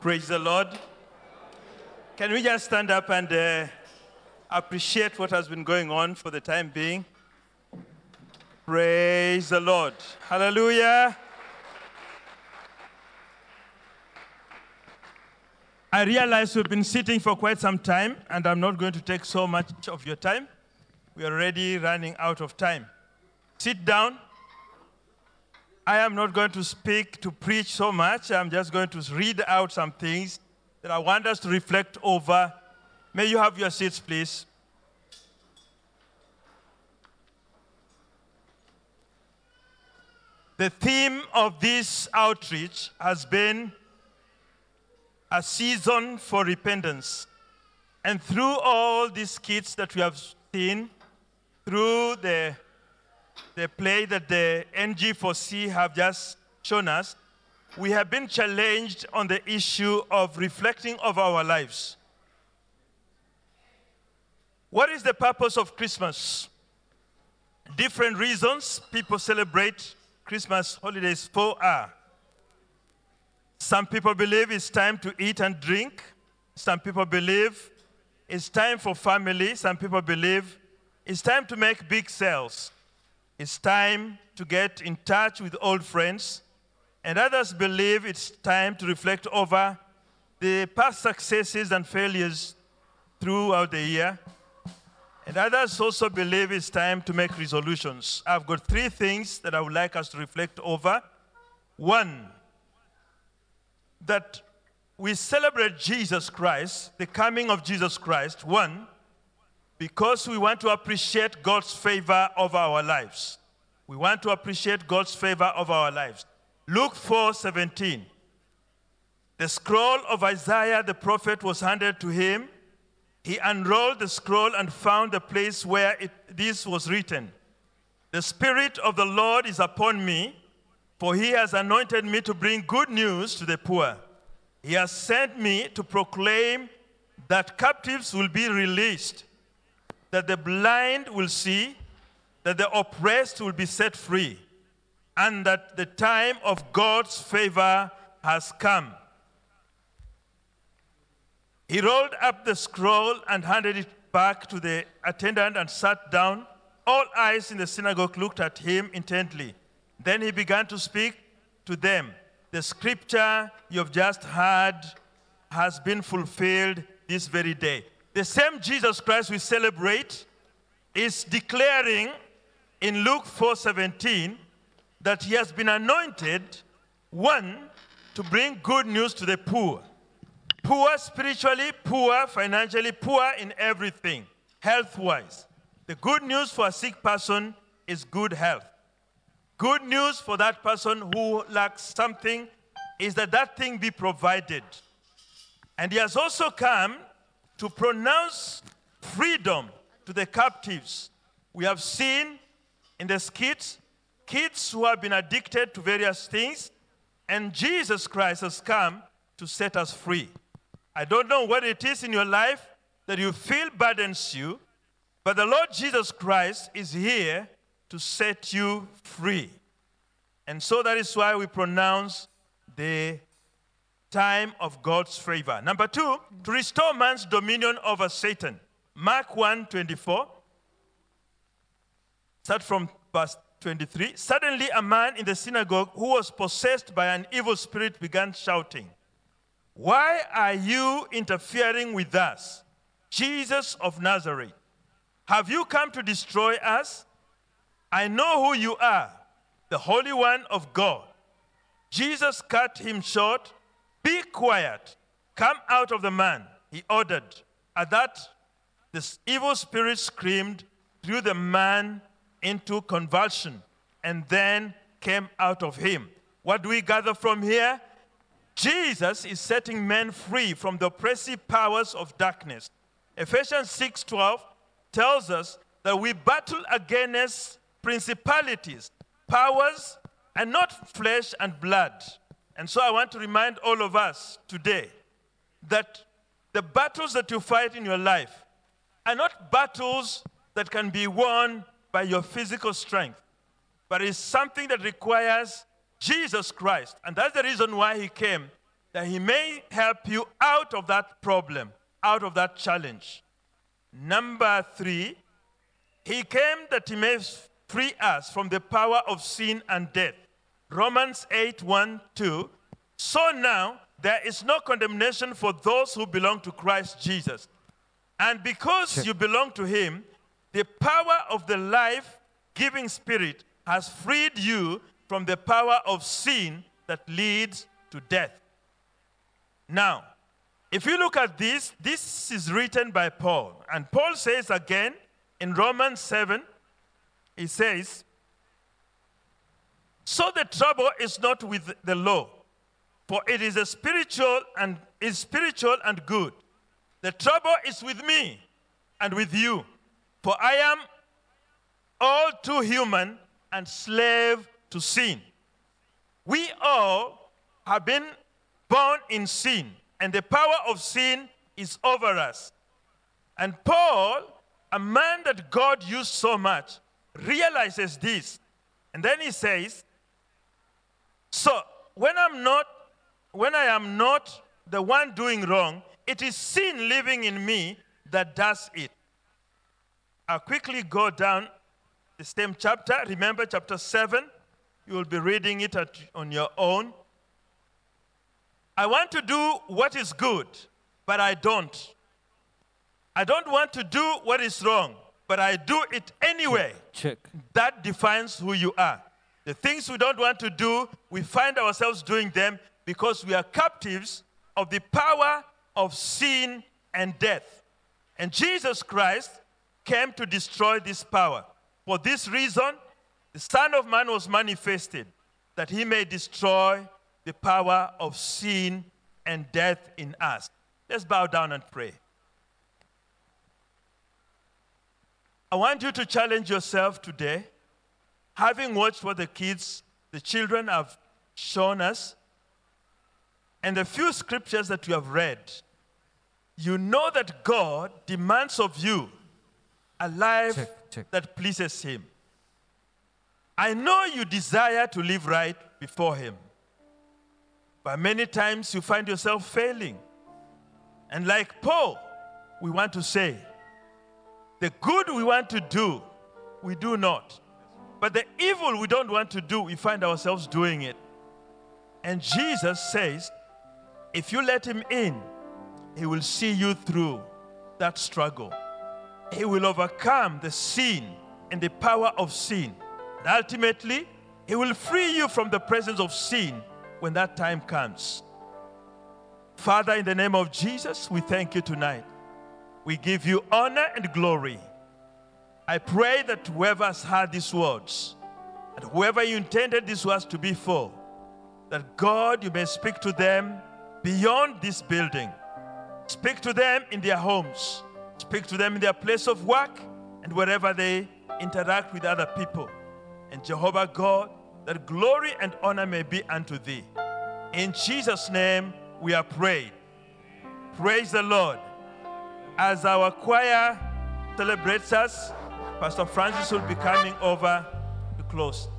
Praise the Lord. Can we just stand up and appreciate what has been going on for the time being? Praise the Lord. Hallelujah. I realize we've been sitting for quite some time, and I'm not going to take so much of your time. We are already running out of time. Sit down. I am not going to preach so much. I'm just going to read out some things that I want us to reflect over. May you have your seats, please. The theme of this outreach has been a season for repentance. And through all these skits that we have seen, through the play that the NG4C have just shown us, we have been challenged on the issue of reflecting of our lives. What is the purpose of Christmas? Different reasons people celebrate Christmas holidays for are. Some people believe it's time to eat and drink. Some people believe it's time for family. Some people believe it's time to make big sales. It's time to get in touch with old friends. And others believe it's time to reflect over the past successes and failures throughout the year. And others also believe it's time to make resolutions. I've got three things that I would like us to reflect over. One, that we celebrate Jesus Christ, the coming of Jesus Christ. One, because we want to appreciate God's favor over our lives. We want to appreciate God's favor over our lives. Luke 4:17. The scroll of Isaiah the prophet was handed to him. He unrolled the scroll and found the place where this was written. The Spirit of the Lord is upon me, for he has anointed me to bring good news to the poor. He has sent me to proclaim that captives will be released, that the blind will see, that the oppressed will be set free, and that the time of God's favor has come. He rolled up the scroll and handed it back to the attendant and sat down. All eyes in the synagogue looked at him intently. Then he began to speak to them. The scripture you've just heard has been fulfilled this very day. The same Jesus Christ we celebrate is declaring in Luke 4:17 that he has been anointed, one, to bring good news to the poor. Poor spiritually, poor financially, poor in everything, health-wise. The good news for a sick person is good health. Good news for that person who lacks something is that that thing be provided. And he has also come to pronounce freedom to the captives. We have seen in the skits, kids who have been addicted to various things, and Jesus Christ has come to set us free. I don't know what it is in your life that you feel burdens you, but the Lord Jesus Christ is here to set you free. And so that is why we pronounce the time of God's favor. Number two, to restore man's dominion over Satan. Mark 1:24. Start from verse 23. Suddenly a man in the synagogue who was possessed by an evil spirit began shouting, "Why are you interfering with us, Jesus of Nazareth? Have you come to destroy us? I know who you are, the Holy One of God." Jesus cut him short. "Be quiet. Come out of the man," he ordered. At that, this evil spirit screamed, threw the man into convulsion, and then came out of him. What do we gather from here? Jesus is setting men free from the oppressive powers of darkness. Ephesians 6:12 tells us that we battle against principalities, powers, and not flesh and blood. And so I want to remind all of us today that the battles that you fight in your life are not battles that can be won by your physical strength, but it's something that requires Jesus Christ. And that's the reason why he came that he may help you out of that problem, out of that challenge. Number 3, he came that he may free us from the power of sin and death. Romans 8:1-2. So now there is no condemnation for those who belong to Christ Jesus. And because you belong to him, the power of the life-giving Spirit has freed you from the power of sin that leads to death. Now, if you look at this, this is written by Paul. And Paul says again in Romans 7, he says, so the trouble is not with the law, for it is spiritual and good. The trouble is with me and with you, for I am all too human and slave to sin. We all have been born in sin, and the power of sin is over us. And Paul, a man that God used so much, realizes this. And then he says, so when I am not the one doing wrong, it is sin living in me that does it. I'll quickly go down the same chapter. Remember chapter 7. You will be reading it on your own. I want to do what is good, but I don't. I don't want to do what is wrong, but I do it anyway. Check. That defines who you are. The things we don't want to do, we find ourselves doing them because we are captives of the power of sin and death. And Jesus Christ came to destroy this power. For this reason, the Son of Man was manifested, that he may destroy the power of sin and death in us. Let's bow down and pray. I want you to challenge yourself today, having watched what the children have shown us, and the few scriptures that you have read. You know that God demands of you a life that pleases him. I know you desire to live right before him, but many times you find yourself failing. And like Paul, we want to say, the good we want to do, we do not. But the evil we don't want to do, we find ourselves doing it. And Jesus says, if you let him in, he will see you through that struggle. He will overcome the sin and the power of sin. And ultimately, he will free you from the presence of sin when that time comes. Father, in the name of Jesus, we thank you tonight. We give you honor and glory. I pray that whoever has heard these words, and whoever you intended these words to be for, that God, you may speak to them beyond this building. Speak to them in their homes. Speak to them in their place of work and wherever they interact with other people. And Jehovah God, that glory and honor may be unto thee. In Jesus' name we are prayed. Praise the Lord. As our choir celebrates us, Pastor Francis will be coming over to close.